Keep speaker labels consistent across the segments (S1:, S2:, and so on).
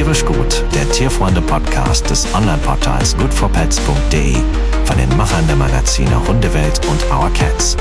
S1: Tierisch gut, der Tierfreunde-Podcast des Online-Portals goodforpets.de von den Machern der Magazine Hundewelt und Our Cats.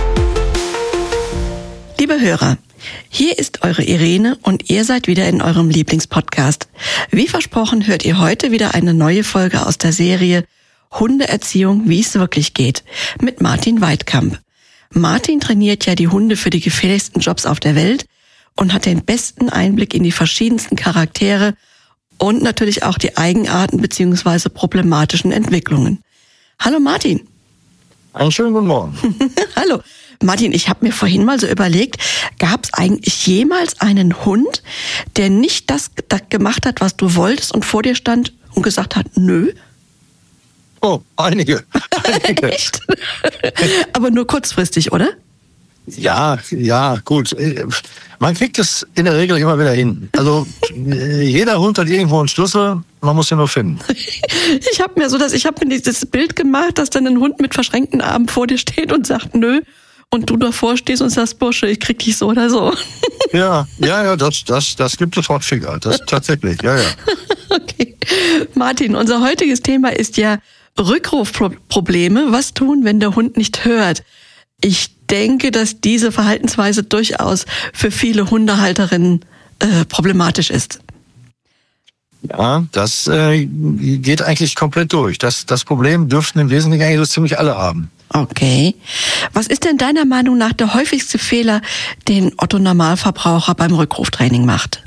S2: Liebe Hörer, hier ist eure Irene und ihr seid wieder in eurem Lieblingspodcast. Wie versprochen hört ihr heute wieder eine neue Folge aus der Serie Hundeerziehung, wie es wirklich geht, mit Martin Weidkamp. Martin trainiert ja die Hunde für die gefährlichsten Jobs auf der Welt und hat den besten Einblick in die verschiedensten Charaktere und natürlich auch die Eigenarten bzw. problematischen Entwicklungen. Hallo Martin.
S3: Einen schönen guten Morgen.
S2: Hallo. Martin, ich habe mir vorhin mal so überlegt, gab es eigentlich jemals einen Hund, der nicht das gemacht hat, was du wolltest und vor dir stand und gesagt hat, nö?
S3: Oh, einige.
S2: Echt? Aber nur kurzfristig, oder?
S3: Ja, gut. Man kriegt es in der Regel immer wieder hin. Also jeder Hund hat irgendwo einen Schlüssel, man muss ihn nur finden.
S2: Ich habe mir dieses Bild gemacht, dass dann ein Hund mit verschränkten Armen vor dir steht und sagt nö und du davor stehst und sagst, Bursche, ich krieg dich so oder so.
S3: Ja, das gibt es häufiger. Das tatsächlich, ja.
S2: Okay. Martin, unser heutiges Thema ist ja Rückrufprobleme. Was tun, wenn der Hund nicht hört? Ich denke, dass diese Verhaltensweise durchaus für viele Hundehalterinnen problematisch ist.
S3: Ja, das geht eigentlich komplett durch. Das Problem dürften im Wesentlichen eigentlich so ziemlich alle haben.
S2: Okay. Was ist denn deiner Meinung nach der häufigste Fehler, den Otto-Normalverbraucher beim Rückruftraining macht?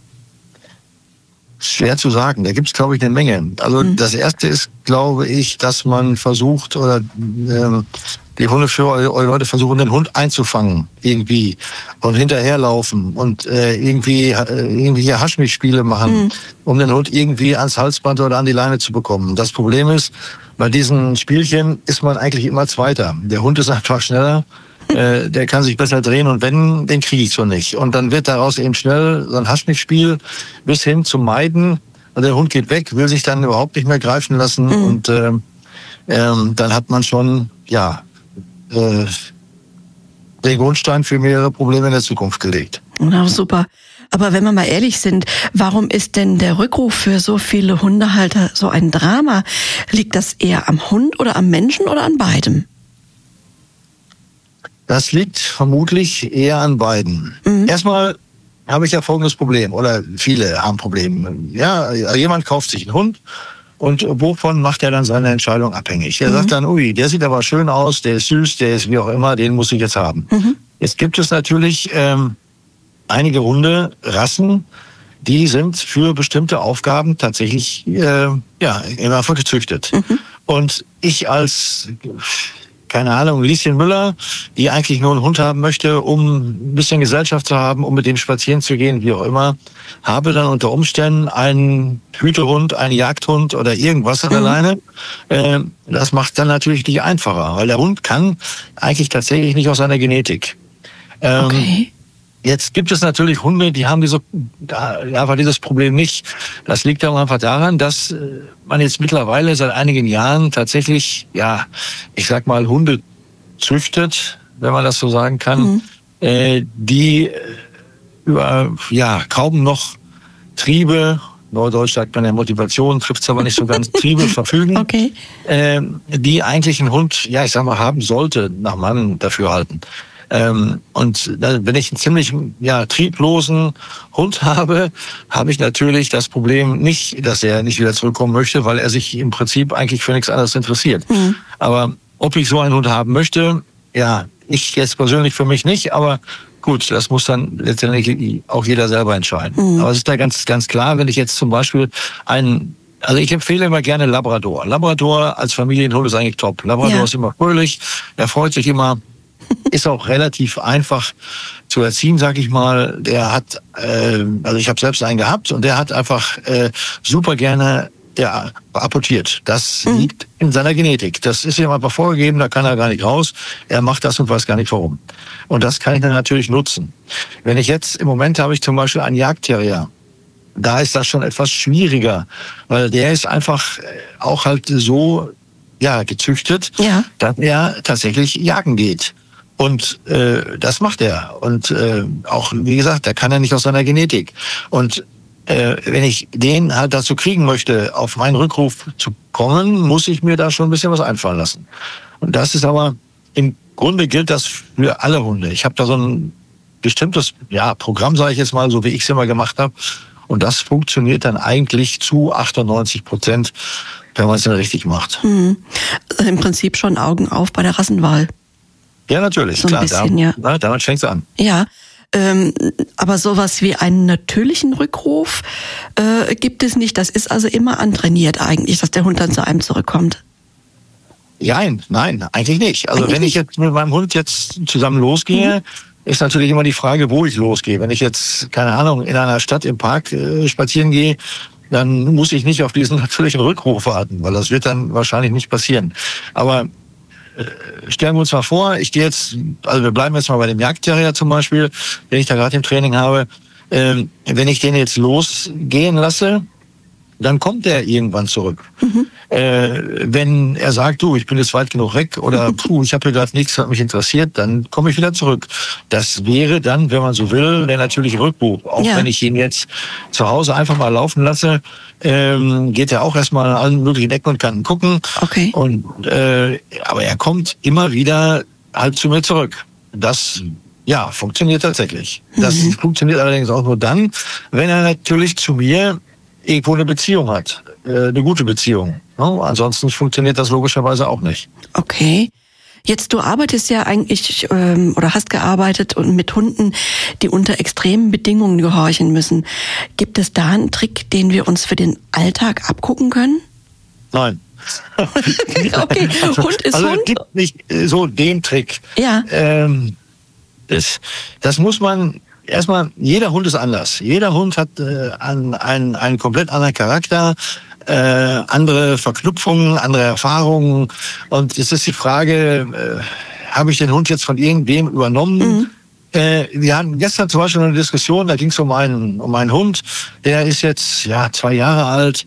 S3: Schwer zu sagen, da gibt es, glaube ich, eine Menge. Also das Erste ist, glaube ich, dass man versucht, oder die Hundeführer oder Leute versuchen, den Hund einzufangen, irgendwie, und hinterherlaufen und irgendwie hier Haschmichspiele machen, um den Hund irgendwie ans Halsband oder an die Leine zu bekommen. Das Problem ist, bei diesen Spielchen ist man eigentlich immer Zweiter. Der Hund ist einfach schneller. Der kann sich besser drehen und wenden, den kriege ich so nicht. Und dann wird daraus eben schnell so ein Haschnickspiel bis hin zum Meiden. Und der Hund geht weg, will sich dann überhaupt nicht mehr greifen lassen. Und dann hat man schon, den Grundstein für mehrere Probleme in der Zukunft gelegt.
S2: Na, super. Aber wenn wir mal ehrlich sind, warum ist denn der Rückruf für so viele Hundehalter so ein Drama? Liegt das eher am Hund oder am Menschen oder an beidem?
S3: Das liegt vermutlich eher an beiden. Erstmal habe ich ja folgendes Problem, oder viele haben Probleme. Ja, jemand kauft sich einen Hund und wovon macht er dann seine Entscheidung abhängig? Er sagt dann, ui, der sieht aber schön aus, der ist süß, der ist wie auch immer, den muss ich jetzt haben. Jetzt gibt es natürlich einige Hunderassen, die sind für bestimmte Aufgaben tatsächlich immer gezüchtet. Und ich als keine Ahnung, Lieschen Müller, die eigentlich nur einen Hund haben möchte, um ein bisschen Gesellschaft zu haben, um mit dem spazieren zu gehen, wie auch immer, habe dann unter Umständen einen Hütehund, einen Jagdhund oder irgendwas an der Leine. Das macht dann natürlich nicht einfacher, weil der Hund kann eigentlich tatsächlich nicht aus seiner Genetik.
S2: Okay.
S3: Jetzt gibt es natürlich Hunde, die haben einfach dieses Problem nicht. Das liegt aber einfach daran, dass man jetzt mittlerweile seit einigen Jahren tatsächlich, ich sag mal, Hunde züchtet, wenn man das so sagen kann, die über kaum noch Triebe, Neudeutsch sagt man ja Motivation, trifft es aber nicht so ganz, Triebe verfügen,
S2: Okay.
S3: Die eigentlich ein Hund, haben sollte, nach Mann dafür halten. Und wenn ich einen ziemlich trieblosen Hund habe, habe ich natürlich das Problem nicht, dass er nicht wieder zurückkommen möchte, weil er sich im Prinzip eigentlich für nichts anderes interessiert. Aber ob ich so einen Hund haben möchte, ich jetzt persönlich für mich nicht, aber gut, das muss dann letztendlich auch jeder selber entscheiden. Aber es ist da ganz, ganz klar, wenn ich jetzt zum Beispiel also ich empfehle immer gerne Labrador. Labrador als Familienhund ist eigentlich top. Labrador ist immer fröhlich, er freut sich immer. Ist auch relativ einfach zu erziehen, sag ich mal. Der hat, ich habe selbst einen gehabt und der hat einfach super gerne apportiert. Das liegt in seiner Genetik. Das ist ihm einfach vorgegeben, da kann er gar nicht raus. Er macht das und weiß gar nicht warum. Und das kann ich dann natürlich nutzen. Wenn ich jetzt, im Moment habe ich zum Beispiel einen Jagdterrier. Da ist das schon etwas schwieriger, weil der ist einfach auch halt so gezüchtet, dass er tatsächlich jagen geht. Und das macht er. Und auch, wie gesagt, da kann er nicht aus seiner Genetik. Und wenn ich den halt dazu kriegen möchte, auf meinen Rückruf zu kommen, muss ich mir da schon ein bisschen was einfallen lassen. Und das ist aber, im Grunde gilt das für alle Hunde. Ich habe da so ein bestimmtes Programm, sage ich jetzt mal, so wie ich es immer gemacht habe. Und das funktioniert dann eigentlich zu 98%, wenn man es dann richtig macht.
S2: Also im Prinzip schon Augen auf bei der Rassenwahl.
S3: Ja, natürlich,
S2: so
S3: klar.
S2: Bisschen,
S3: damit fängt es an.
S2: Ja, aber sowas wie einen natürlichen Rückruf gibt es nicht. Das ist also immer antrainiert eigentlich, dass der Hund dann zu einem zurückkommt.
S3: Nein, eigentlich nicht. Also wenn ich jetzt mit meinem Hund jetzt zusammen losgehe, ist natürlich immer die Frage, wo ich losgehe. Wenn ich jetzt, keine Ahnung, in einer Stadt im Park spazieren gehe, dann muss ich nicht auf diesen natürlichen Rückruf warten, weil das wird dann wahrscheinlich nicht passieren. Aber stellen wir uns mal vor, ich gehe jetzt, also wir bleiben jetzt mal bei dem Jagdterrier zum Beispiel, den ich da gerade im Training habe. Wenn ich den jetzt losgehen lasse, dann kommt er irgendwann zurück. Wenn er sagt, du, ich bin jetzt weit genug weg oder ich habe hier gerade nichts, was mich interessiert, dann komme ich wieder zurück. Das wäre dann, wenn man so will, der natürliche Rückruf. Auch wenn ich ihn jetzt zu Hause einfach mal laufen lasse, geht er auch erstmal an allen möglichen Ecken und Kanten gucken.
S2: Okay.
S3: Aber er kommt immer wieder halt zu mir zurück. Das funktioniert tatsächlich. Das funktioniert allerdings auch nur dann, wenn er natürlich zu mir irgendwo eine Beziehung hat, eine gute Beziehung. Ansonsten funktioniert das logischerweise auch nicht.
S2: Okay. Jetzt, du arbeitest ja eigentlich oder hast gearbeitet und mit Hunden, die unter extremen Bedingungen gehorchen müssen. Gibt es da einen Trick, den wir uns für den Alltag abgucken können?
S3: Nein.
S2: Okay, Hund ist
S3: also
S2: Hund.
S3: Es gibt nicht so den Trick.
S2: Ja.
S3: Das muss man erstmal, jeder Hund ist anders. Jeder Hund hat einen komplett anderen Charakter, andere Verknüpfungen, andere Erfahrungen. Und es ist die Frage, habe ich den Hund jetzt von irgendwem übernommen? Wir hatten gestern zum Beispiel eine Diskussion, da ging es um einen Hund, der ist jetzt 2 Jahre alt,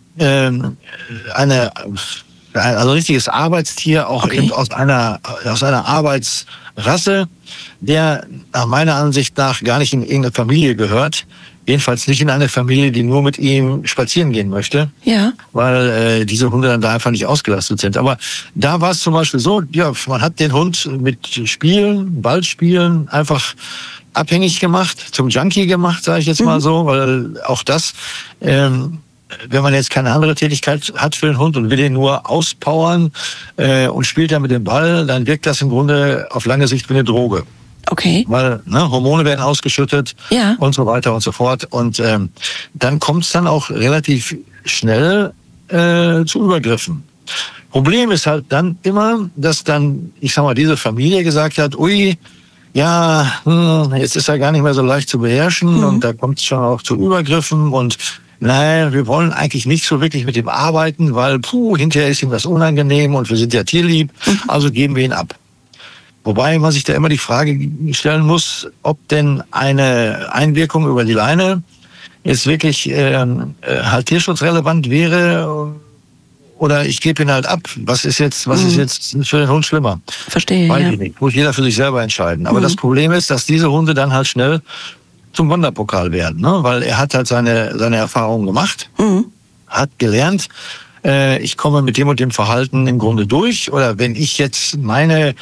S3: also richtiges Arbeitstier, auch eben aus einer Arbeitsrasse, der nach meiner Ansicht nach gar nicht in irgendeine Familie gehört. Jedenfalls nicht in eine Familie, die nur mit ihm spazieren gehen möchte. Ja. Weil diese Hunde dann da einfach nicht ausgelastet sind. Aber da war es zum Beispiel so, man hat den Hund mit Spielen, Ballspielen einfach abhängig gemacht, zum Junkie gemacht, sage ich jetzt mal so, weil auch das, wenn man jetzt keine andere Tätigkeit hat für den Hund und will ihn nur auspowern und spielt dann mit dem Ball, dann wirkt das im Grunde auf lange Sicht wie eine Droge.
S2: Okay.
S3: Weil Hormone werden ausgeschüttet und so weiter und so fort. Und dann kommt es dann auch relativ schnell zu Übergriffen. Problem ist halt dann immer, dass dann, ich sag mal, diese Familie gesagt hat, ui, jetzt ist er gar nicht mehr so leicht zu beherrschen und da kommt es schon auch zu Übergriffen und nein, wir wollen eigentlich nicht so wirklich mit ihm arbeiten, weil hinterher ist ihm das unangenehm und wir sind ja tierlieb, also geben wir ihn ab. Wobei man sich da immer die Frage stellen muss, ob denn eine Einwirkung über die Leine jetzt wirklich halt tierschutzrelevant wäre oder ich gebe ihn halt ab. Was ist jetzt für den Hund schlimmer?
S2: Verstehe,
S3: Weiß ich nicht. Muss jeder für sich selber entscheiden. Aber das Problem ist, dass diese Hunde dann halt schnell zum Wanderpokal werden, ne? Weil er hat halt seine Erfahrungen gemacht, hat gelernt, ich komme mit dem und dem Verhalten im Grunde durch. Oder wenn ich jetzt meine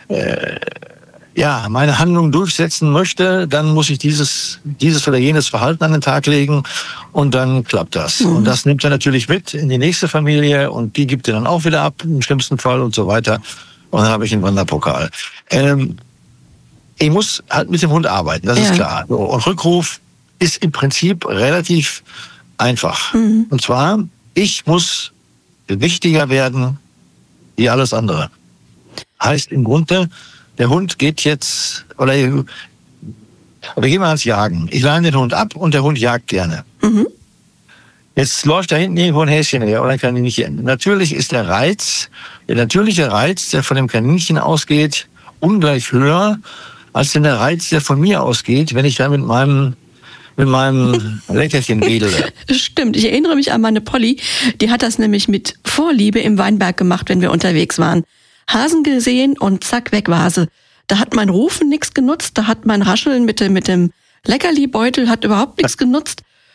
S3: Handlung durchsetzen möchte, dann muss ich dieses oder jenes Verhalten an den Tag legen und dann klappt das. Und das nimmt er natürlich mit in die nächste Familie und die gibt er dann auch wieder ab, im schlimmsten Fall und so weiter. Und dann habe ich einen Wanderpokal. Ich muss halt mit dem Hund arbeiten, das ist klar. Und Rückruf ist im Prinzip relativ einfach. Und zwar, ich muss wichtiger werden wie alles andere. Heißt im Grunde, der Hund geht jetzt, oder gehen wir ans Jagen. Ich leine den Hund ab und der Hund jagt gerne. Jetzt läuft da hinten irgendwo ein Häschen her oder ein Kaninchen. Natürlich ist der natürliche Reiz, der von dem Kaninchen ausgeht, ungleich höher, als denn der Reiz, der von mir ausgeht, wenn ich da mit meinem Leckerchen wedele.
S2: Stimmt, ich erinnere mich an meine Polly, die hat das nämlich mit Vorliebe im Weinberg gemacht, wenn wir unterwegs waren. Hasen gesehen und zack, weg war sie. Da hat mein Rufen nichts genutzt, da hat mein Rascheln mit dem Leckerli-Beutel hat überhaupt nichts genutzt.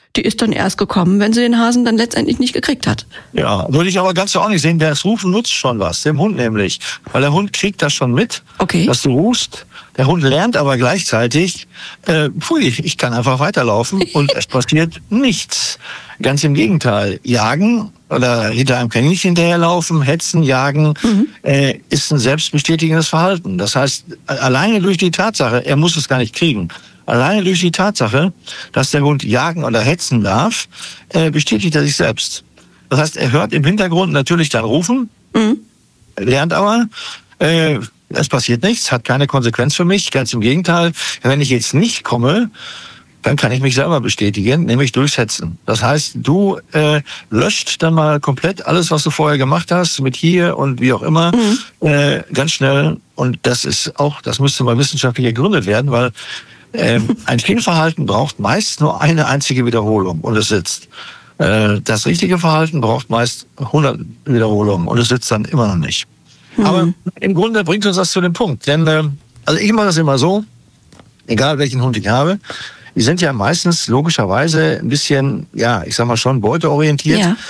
S2: die ist dann erst gekommen, wenn sie den Hasen dann letztendlich nicht gekriegt hat.
S3: Ja, würde ich aber ganz so auch nicht sehen. Das Rufen nutzt schon was, dem Hund nämlich. Weil der Hund kriegt das schon mit, dass du rufst. Der Hund lernt aber gleichzeitig, ich kann einfach weiterlaufen und es passiert nichts. Ganz im Gegenteil. Jagen oder hinter einem Kaninchen hinterherlaufen, hetzen, jagen, ist ein selbstbestätigendes Verhalten. Das heißt, alleine durch die Tatsache, er muss es gar nicht kriegen, alleine durch die Tatsache, dass der Hund jagen oder hetzen darf, bestätigt er sich selbst. Das heißt, er hört im Hintergrund natürlich dann rufen, lernt aber, es passiert nichts, hat keine Konsequenz für mich. Ganz im Gegenteil, wenn ich jetzt nicht komme, dann kann ich mich selber bestätigen, nämlich durchs Hetzen. Das heißt, du löscht dann mal komplett alles, was du vorher gemacht hast, mit hier und wie auch immer, ganz schnell. Und das ist auch, das müsste mal wissenschaftlich ergründet werden, weil ein Fehlverhalten braucht meist nur eine einzige Wiederholung und es sitzt. Das richtige Verhalten braucht meist 100 Wiederholungen und es sitzt dann immer noch nicht. Aber im Grunde bringt uns das zu dem Punkt. Denn also ich mache das immer so, egal welchen Hund ich habe, die sind ja meistens logischerweise ein bisschen, ja, ich sag mal schon beuteorientiert. Ja.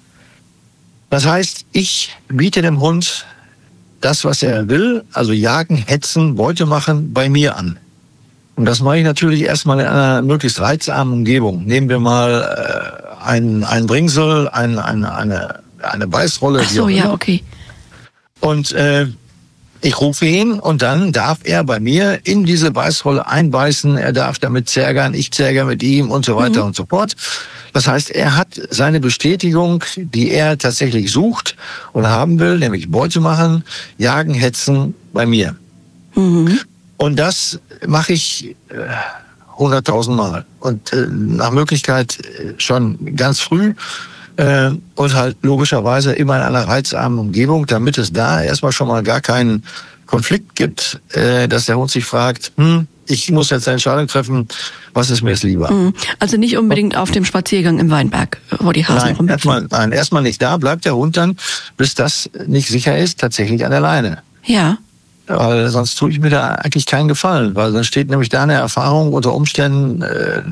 S3: Das heißt, ich biete dem Hund das, was er will, also jagen, hetzen, Beute machen, bei mir an. Und das mache ich natürlich erstmal in einer möglichst reizarmen Umgebung. Nehmen wir mal ein Bringsel, eine Beißrolle.
S2: Ach so, ja, okay.
S3: Und ich rufe ihn und dann darf er bei mir in diese Beißrolle einbeißen. Er darf damit zergern, ich zergere mit ihm und so weiter und so fort. Das heißt, er hat seine Bestätigung, die er tatsächlich sucht und haben will, nämlich Beute machen, jagen, hetzen bei mir. Und das mache ich 100.000 Mal. Und nach Möglichkeit schon ganz früh. Und halt logischerweise immer in einer reizarmen Umgebung, damit es da erstmal schon mal gar keinen Konflikt gibt, dass der Hund sich fragt, ich muss jetzt eine Entscheidung treffen, was ist mir jetzt lieber?
S2: Also nicht unbedingt auf dem Spaziergang im Weinberg, wo die Hasen rumhüpfen.
S3: Erstmal nicht da, bleibt der Hund dann, bis das nicht sicher ist, tatsächlich an der Leine.
S2: Ja.
S3: Weil sonst tue ich mir da eigentlich keinen Gefallen, weil dann steht nämlich da eine Erfahrung unter Umständen,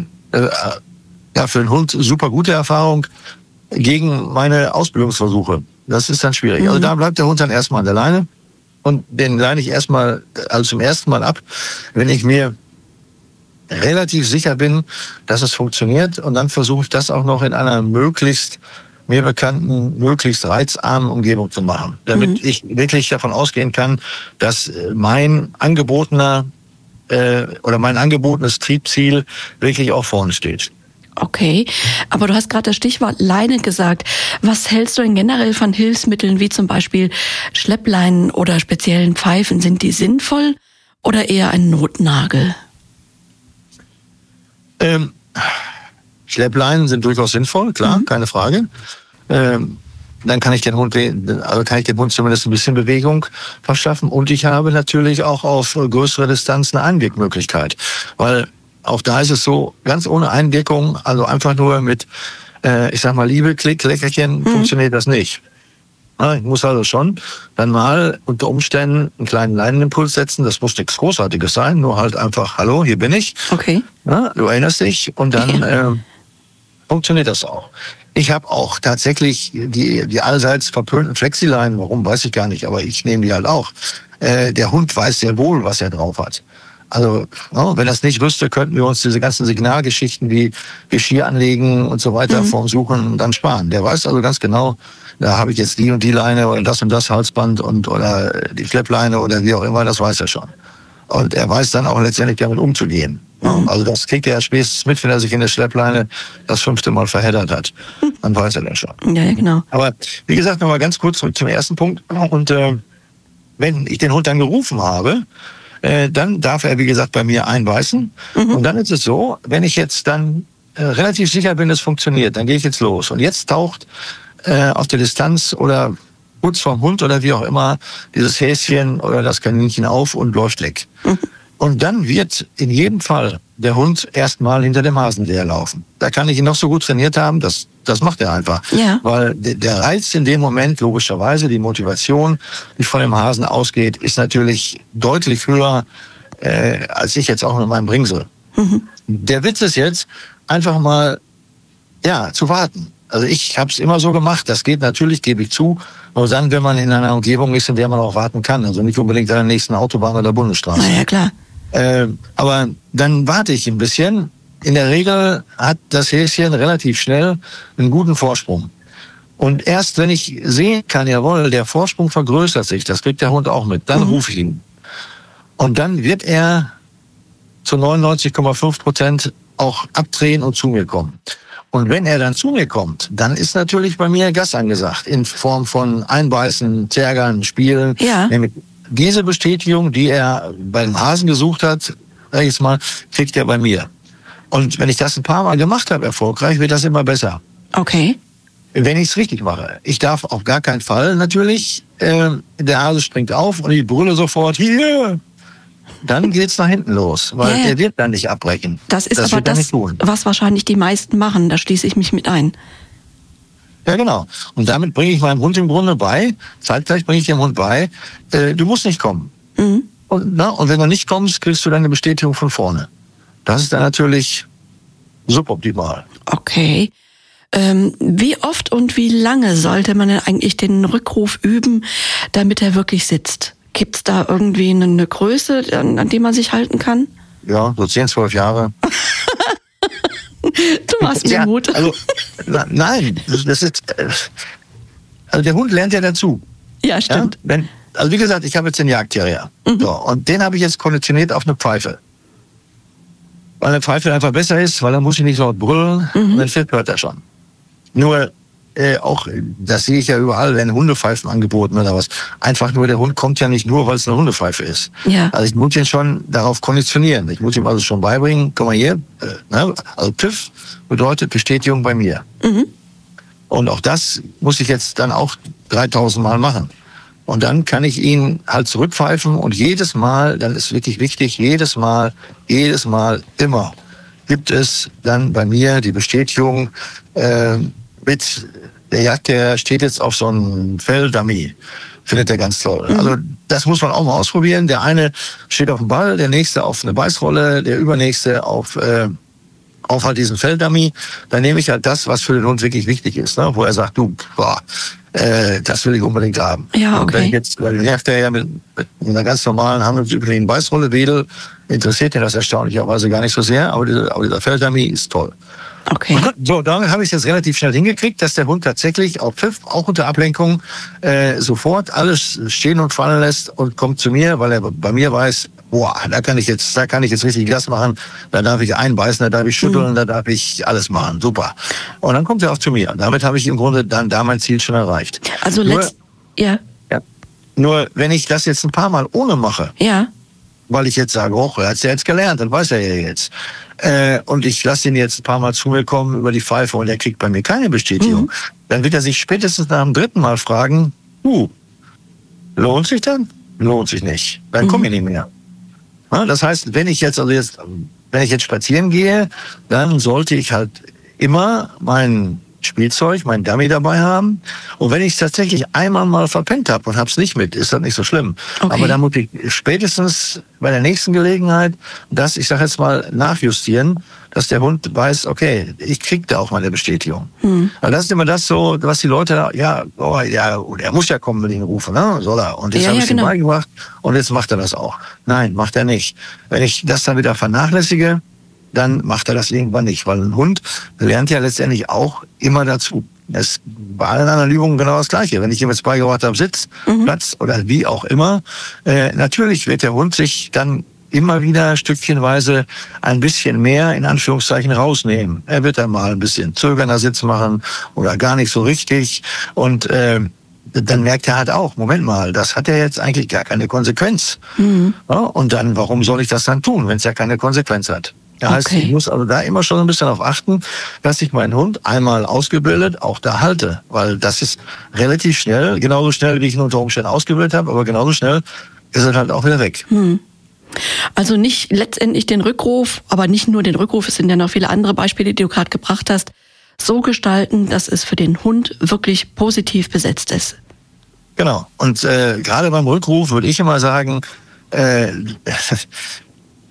S3: für den Hund super gute Erfahrung, gegen meine Ausbildungsversuche. Das ist dann schwierig. Also da bleibt der Hund dann erstmal an der Leine und den leine ich erstmal, also zum ersten Mal ab, wenn ich mir relativ sicher bin, dass es funktioniert und dann versuche ich das auch noch in einer möglichst mir bekannten, möglichst reizarmen Umgebung zu machen, damit ich wirklich davon ausgehen kann, dass mein angebotenes Triebziel wirklich auch vorne steht.
S2: Okay, aber du hast gerade das Stichwort Leine gesagt. Was hältst du denn generell von Hilfsmitteln wie zum Beispiel Schleppleinen oder speziellen Pfeifen? Sind die sinnvoll oder eher ein Notnagel?
S3: Schleppleinen sind durchaus sinnvoll, klar, keine Frage. Dann kann ich dem Hund zumindest ein bisschen Bewegung verschaffen und ich habe natürlich auch auf größere Distanz eine Einwirkmöglichkeit, weil auch da ist es so, ganz ohne Einwirkung, also einfach nur mit, Liebe, Klick, Leckerchen, funktioniert das nicht. Ja, ich muss also schon dann mal unter Umständen einen kleinen Leinenimpuls setzen. Das muss nichts Großartiges sein, nur halt einfach, hallo, hier bin ich.
S2: Okay.
S3: Ja, du erinnerst dich und dann funktioniert das auch. Ich habe auch tatsächlich die allseits verpönten Flexileinen, warum, weiß ich gar nicht, aber ich nehme die halt auch. Der Hund weiß sehr wohl, was er drauf hat. Also, wenn das nicht wüsste, könnten wir uns diese ganzen Signalgeschichten wie Geschirr anlegen und so weiter vom Suchen dann sparen. Der weiß also ganz genau, da habe ich jetzt die und die Leine oder das Halsband oder die Schleppleine oder wie auch immer, das weiß er schon. Und er weiß dann auch letztendlich damit umzugehen. Also das kriegt er spätestens mit, wenn er sich in der Schleppleine das 5. Mal verheddert hat. Dann weiß er das schon.
S2: Ja, genau.
S3: Aber wie gesagt, nochmal ganz kurz zurück zum ersten Punkt. Und wenn ich den Hund dann gerufen habe, dann darf er, wie gesagt, bei mir einbeißen. Und dann ist es so, wenn ich jetzt dann relativ sicher bin, es funktioniert, dann gehe ich jetzt los. Und jetzt taucht auf der Distanz oder kurz vorm Hund oder wie auch immer dieses Häschen oder das Kaninchen auf und läuft weg. Und dann wird in jedem Fall der Hund erstmal hinter dem Hasen herlaufen. Da kann ich ihn noch so gut trainiert haben, das macht er einfach. Ja. Weil der Reiz in dem Moment, logischerweise, die Motivation, die von dem Hasen ausgeht, ist natürlich deutlich höher, als ich jetzt auch mit meinem Bringsel. Der Witz ist jetzt, einfach mal Ja, zu warten. Also ich habe es immer so gemacht, das geht natürlich, gebe ich zu, nur dann, wenn man in einer Umgebung ist, in der man auch warten kann. Also nicht unbedingt an der nächsten Autobahn oder Bundesstraße.
S2: Na ja, klar.
S3: Aber dann warte ich ein bisschen. In der Regel hat das Häschen relativ schnell einen guten Vorsprung. Und erst wenn ich sehen kann, jawohl, der Vorsprung vergrößert sich, das kriegt der Hund auch mit, dann rufe ich ihn. Und dann wird er zu 99,5% auch abdrehen und zu mir kommen. Und wenn er dann zu mir kommt, dann ist natürlich bei mir Gas angesagt, in Form von Einbeißen, Zergern, Spielen.
S2: Ja.
S3: Nämlich diese Bestätigung, die er beim Hasen gesucht hat, sag ich jetzt mal, kriegt er bei mir. Und wenn ich das ein paar Mal gemacht habe, erfolgreich, wird das immer besser.
S2: Okay.
S3: Wenn ich es richtig mache. Ich darf auf gar keinen Fall natürlich, der Hase springt auf und ich brülle sofort, hier! Dann geht's nach hinten los, weil er wird dann nicht abbrechen.
S2: Das ist aber das, was wahrscheinlich die meisten machen, da schließe ich mich mit ein.
S3: Ja, genau. Und damit bringe ich meinem Hund im Grunde bei, zeitgleich bringe ich dem Hund bei, du musst nicht kommen. Mhm. Und wenn du nicht kommst, kriegst du deine Bestätigung von vorne. Das ist dann natürlich suboptimal.
S2: Okay. Wie oft und wie lange sollte man denn eigentlich den Rückruf üben, damit er wirklich sitzt? Gibt's da irgendwie eine Größe, an die man sich halten kann?
S3: Ja, so 10, 12 Jahre.
S2: Du machst mir Mut.
S3: Also, nein, das ist, also der Hund lernt ja dazu.
S2: Ja, stimmt.
S3: Ja? Also wie gesagt, ich habe jetzt den Jagdterrier. So, und den habe ich jetzt konditioniert auf eine Pfeife. Weil eine Pfeife einfach besser ist, weil dann muss ich nicht laut brüllen und dann hört er schon. Nur, auch, das sehe ich ja überall, wenn Hundepfeifen angeboten oder was. Einfach nur, der Hund kommt ja nicht nur, weil es eine Hundepfeife ist. Ja. Also ich muss ihn schon darauf konditionieren. Ich muss ihm also schon beibringen, komm mal hier, also Pfiff bedeutet Bestätigung bei mir. Und auch das muss ich jetzt dann auch 3000 Mal machen. Und dann kann ich ihn halt zurückpfeifen und jedes Mal, dann ist wirklich wichtig, jedes Mal, immer gibt es dann bei mir die Bestätigung mit, der Jagdterrier steht jetzt auf so einem Felldummy. Findet er ganz toll. Also das muss man auch mal ausprobieren. Der eine steht auf dem Ball, der nächste auf eine Beißrolle, der übernächste auf halt diesen Felldummy. Dann nehme ich halt das, was für den Hund wirklich wichtig ist, ne? Wo er sagt, du, das will ich unbedingt haben.
S2: Ja, okay.
S3: Und wenn ich jetzt bei den Jagdterrier mit einer ganz normalen handelsüblichen Beißrolle wedel, interessiert ihn das erstaunlicherweise gar nicht so sehr, aber dieser Felldummy ist toll.
S2: Okay.
S3: So, damit habe ich es jetzt relativ schnell hingekriegt, dass der Hund tatsächlich auf Pfiff, auch unter Ablenkung, sofort alles stehen und fallen lässt und kommt zu mir, weil er bei mir weiß, boah, da kann ich jetzt richtig Gas machen, da darf ich einbeißen, da darf ich schütteln, da darf ich alles machen, super. Und dann kommt er auch zu mir. Und damit habe ich im Grunde dann da mein Ziel schon erreicht.
S2: Also
S3: Nur wenn ich das jetzt ein paar Mal ohne mache, weil ich jetzt sage, oh, er hat es ja jetzt gelernt, dann weiß er ja jetzt. Und ich lasse ihn jetzt ein paar Mal zu mir kommen über die Pfeife und er kriegt bei mir keine Bestätigung. Dann wird er sich spätestens nach dem 3. Mal fragen, lohnt sich dann? Lohnt sich nicht. Dann komme ich nicht mehr. Ja, das heißt, wenn ich jetzt spazieren gehe, dann sollte ich halt immer mein Spielzeug, mein Dummy dabei haben. Und wenn ich es tatsächlich einmal mal verpennt habe und habe es nicht mit, ist das nicht so schlimm. Okay. Aber dann muss ich spätestens bei der nächsten Gelegenheit ich sage jetzt mal, nachjustieren, dass der Hund weiß, okay, ich kriege da auch meine Bestätigung. Weil das ist immer das so, was die Leute, er muss ja kommen, wenn ich ihn rufe, ne? Soll er. Und jetzt habe ich ihm beigebracht und jetzt macht er das auch. Nein, macht er nicht. Wenn ich das dann wieder vernachlässige, dann macht er das irgendwann nicht, weil ein Hund lernt ja letztendlich auch immer dazu. Das ist bei allen anderen Übungen genau das Gleiche. Wenn ich ihm jetzt beigebracht habe, Sitz, Platz oder wie auch immer, natürlich wird der Hund sich dann immer wieder stückchenweise ein bisschen mehr, in Anführungszeichen, rausnehmen. Er wird dann mal ein bisschen zögernder Sitz machen oder gar nicht so richtig und dann merkt er halt auch, Moment mal, das hat ja jetzt eigentlich gar keine Konsequenz. Ja, und dann, warum soll ich das dann tun, wenn es ja keine Konsequenz hat? Das heißt, ich muss also da immer schon ein bisschen darauf achten, dass ich meinen Hund einmal ausgebildet auch da halte. Weil das ist relativ schnell, genauso schnell, wie ich ihn unter Umständen ausgebildet habe, aber genauso schnell ist er halt auch wieder weg.
S2: Also nicht letztendlich den Rückruf, aber nicht nur den Rückruf, es sind ja noch viele andere Beispiele, die du gerade gebracht hast, so gestalten, dass es für den Hund wirklich positiv besetzt ist.
S3: Genau. Und gerade beim Rückruf würde ich immer sagen,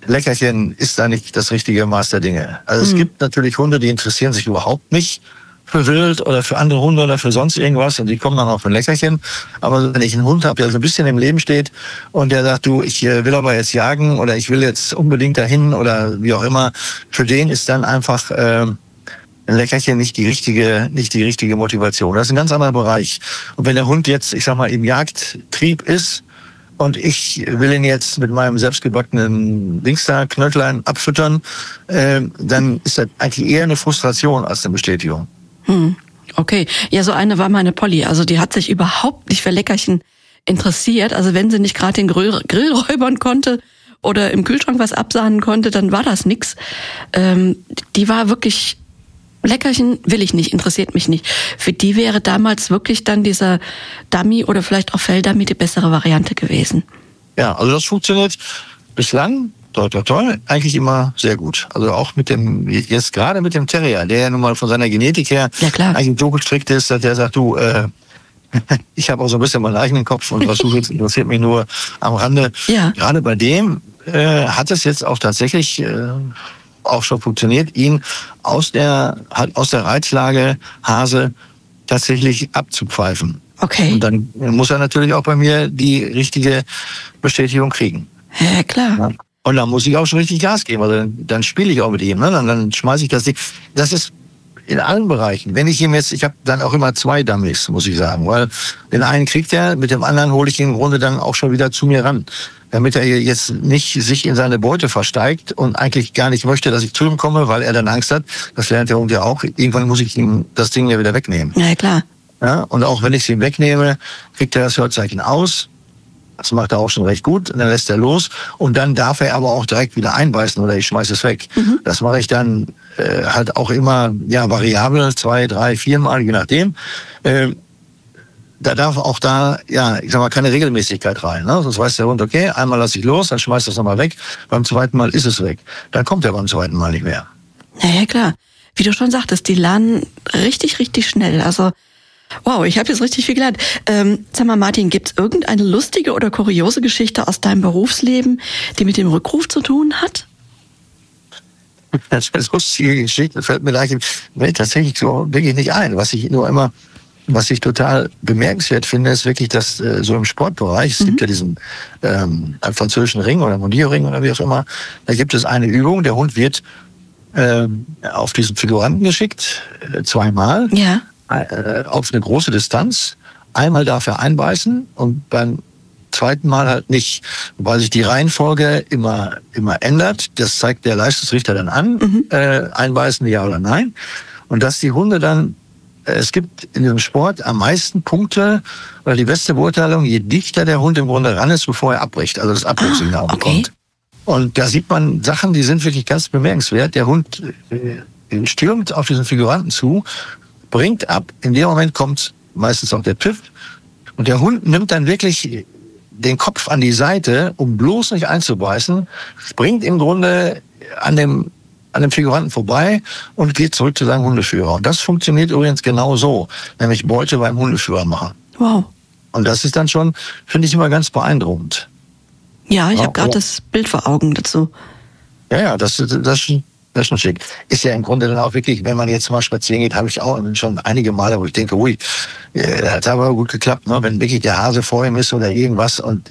S3: Leckerchen ist da nicht das richtige Maß der Dinge. Also es gibt natürlich Hunde, die interessieren sich überhaupt nicht für Wild oder für andere Hunde oder für sonst irgendwas und die kommen dann auch für ein Leckerchen. Aber wenn ich einen Hund habe, der so ein bisschen im Leben steht und der sagt, du, ich will aber jetzt jagen oder ich will jetzt unbedingt dahin oder wie auch immer, für den ist dann einfach ein Leckerchen nicht die richtige Motivation. Das ist ein ganz anderer Bereich. Und wenn der Hund jetzt, ich sag mal, im Jagdtrieb ist und ich will ihn jetzt mit meinem selbstgebackenen Knölllein abfüttern, dann ist das eigentlich eher eine Frustration als eine Bestätigung.
S2: Okay, ja, so eine war meine Polly. Also die hat sich überhaupt nicht für Leckerchen interessiert. Also wenn sie nicht gerade den Grill räubern konnte oder im Kühlschrank was absahnen konnte, dann war das nix. Die war wirklich, Leckerchen will ich nicht, interessiert mich nicht. Für die wäre damals wirklich dann dieser Dummy oder vielleicht auch Felldummy die bessere Variante gewesen.
S3: Ja, also das funktioniert bislang, toll, eigentlich immer sehr gut. Also auch jetzt gerade mit dem Terrier, der ja nun mal von seiner Genetik her eigentlich so gestrickt ist, dass der sagt, du, ich habe auch so ein bisschen meinen eigenen Kopf und was du willst, interessiert mich nur am Rande. Ja. Gerade bei dem hat es jetzt auch tatsächlich auch schon funktioniert, ihn aus der Reizlage Hase tatsächlich abzupfeifen.
S2: Okay.
S3: Und dann muss er natürlich auch bei mir die richtige Bestätigung kriegen.
S2: Ja, klar. Ja.
S3: Und dann muss ich auch schon richtig Gas geben. Also dann spiele ich auch mit ihm. Ne? Dann schmeiße ich das Ding. Das ist in allen Bereichen. Wenn ich ich habe dann auch immer 2 Dummies, muss ich sagen. Weil den einen kriegt er, mit dem anderen hole ich ihn im Grunde dann auch schon wieder zu mir ran. Damit er jetzt nicht sich in seine Beute versteigt und eigentlich gar nicht möchte, dass ich zu ihm komme, weil er dann Angst hat. Das lernt der Hund ja auch. Irgendwann muss ich ihm das Ding ja wieder wegnehmen.
S2: Ja, klar.
S3: Ja, und auch wenn ich es ihm wegnehme, kriegt er das Hörzeichen aus. Das macht er auch schon recht gut. Und dann lässt er los. Und dann darf er aber auch direkt wieder einbeißen oder ich schmeiße es weg. Das mache ich dann halt auch immer variabel, 2, 3, 4 Mal, je nachdem. Da darf auch ich sag mal, keine Regelmäßigkeit rein. Ne? Sonst weiß der Hund, okay, einmal lasse ich los, dann schmeißt er es nochmal weg. Beim zweiten Mal ist es weg. Dann kommt er beim zweiten Mal nicht mehr.
S2: Ja, klar. Wie du schon sagtest, die lernen richtig, richtig schnell. Also, wow, ich habe jetzt richtig viel gelernt. Sag mal, Martin, gibt's irgendeine lustige oder kuriose Geschichte aus deinem Berufsleben, die mit dem Rückruf zu tun hat?
S3: Das ist eine lustige Geschichte, fällt mir tatsächlich so wirklich nicht ein. Was ich total bemerkenswert finde, ist wirklich, dass so im Sportbereich, es gibt ja diesen französischen Ring oder Mondioring oder wie auch immer, da gibt es eine Übung, der Hund wird auf diesen Figuranten geschickt, 2-mal, auf eine große Distanz. Einmal darf er einbeißen und beim zweiten Mal halt nicht, weil sich die Reihenfolge immer ändert. Das zeigt der Leistungsrichter dann an, einbeißen, ja oder nein. Und dass die Hunde dann, es gibt in dem Sport am meisten Punkte, weil die beste Beurteilung, je dichter der Hund im Grunde ran ist, bevor er abbricht, also das Abbruchsignal bekommt. Und da sieht man Sachen, die sind wirklich ganz bemerkenswert. Der Hund stürmt auf diesen Figuranten zu, bringt ab, in dem Moment kommt meistens auch der Pfiff und der Hund nimmt dann wirklich den Kopf an die Seite, um bloß nicht einzubeißen, springt im Grunde an dem Figuranten vorbei und geht zurück zu seinem Hundeführer. Und das funktioniert übrigens genau so, nämlich Beute beim Hundeführer machen.
S2: Wow.
S3: Und das ist dann schon, finde ich, immer ganz beeindruckend.
S2: Ja, ich habe gerade das Bild vor Augen dazu.
S3: Ja, das ist schon schick. Ist ja im Grunde dann auch wirklich, wenn man jetzt mal spazieren geht, habe ich auch schon einige Male, wo ich denke, ui, das hat aber gut geklappt, ne? Wenn wirklich der Hase vor ihm ist oder irgendwas und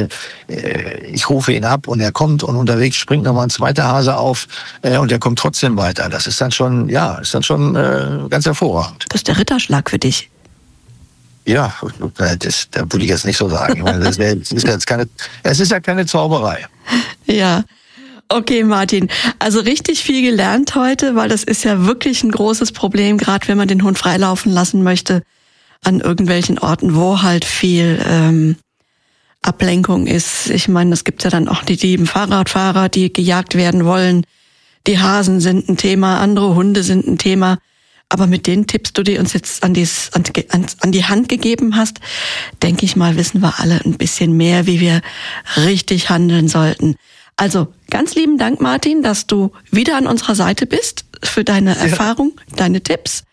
S3: ich rufe ihn ab und er kommt und unterwegs springt nochmal ein zweiter Hase auf und er kommt trotzdem weiter. Das ist dann schon, ganz hervorragend.
S2: Das ist der Ritterschlag für dich.
S3: Ja, da würde ich jetzt nicht so sagen. Ich meine, es ist ja keine Zauberei.
S2: Ja. Okay, Martin. Also richtig viel gelernt heute, weil das ist ja wirklich ein großes Problem, gerade wenn man den Hund freilaufen lassen möchte an irgendwelchen Orten, wo halt viel Ablenkung ist. Ich meine, es gibt ja dann auch die lieben Fahrradfahrer, die gejagt werden wollen. Die Hasen sind ein Thema, andere Hunde sind ein Thema. Aber mit den Tipps, die du uns jetzt an die Hand gegeben hast, denke ich mal, wissen wir alle ein bisschen mehr, wie wir richtig handeln sollten. Also ganz lieben Dank, Martin, dass du wieder an unserer Seite bist für deine Erfahrung, deine Tipps.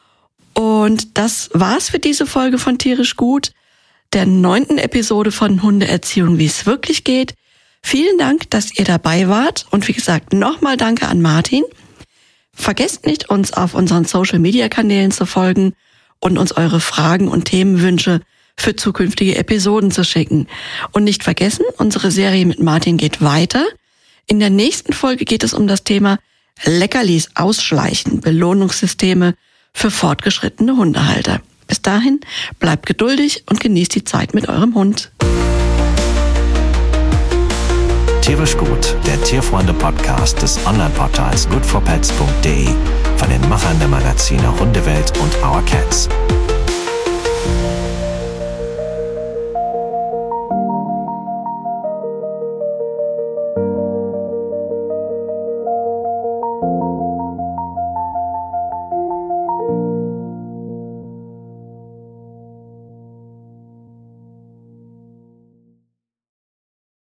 S2: Und das war's für diese Folge von Tierisch Gut, der 9. Episode von Hundeerziehung, wie es wirklich geht. Vielen Dank, dass ihr dabei wart und wie gesagt, nochmal danke an Martin. Vergesst nicht, uns auf unseren Social-Media-Kanälen zu folgen und uns eure Fragen und Themenwünsche für zukünftige Episoden zu schicken. Und nicht vergessen, unsere Serie mit Martin geht weiter. In der nächsten Folge geht es um das Thema Leckerlis ausschleichen, Belohnungssysteme für fortgeschrittene Hundehalter. Bis dahin, bleibt geduldig und genießt die Zeit mit eurem Hund.
S1: Tierisch gut, der Tierfreunde-Podcast des Online-Portals goodforpets.de von den Machern der Magazine Hundewelt und Our Cats.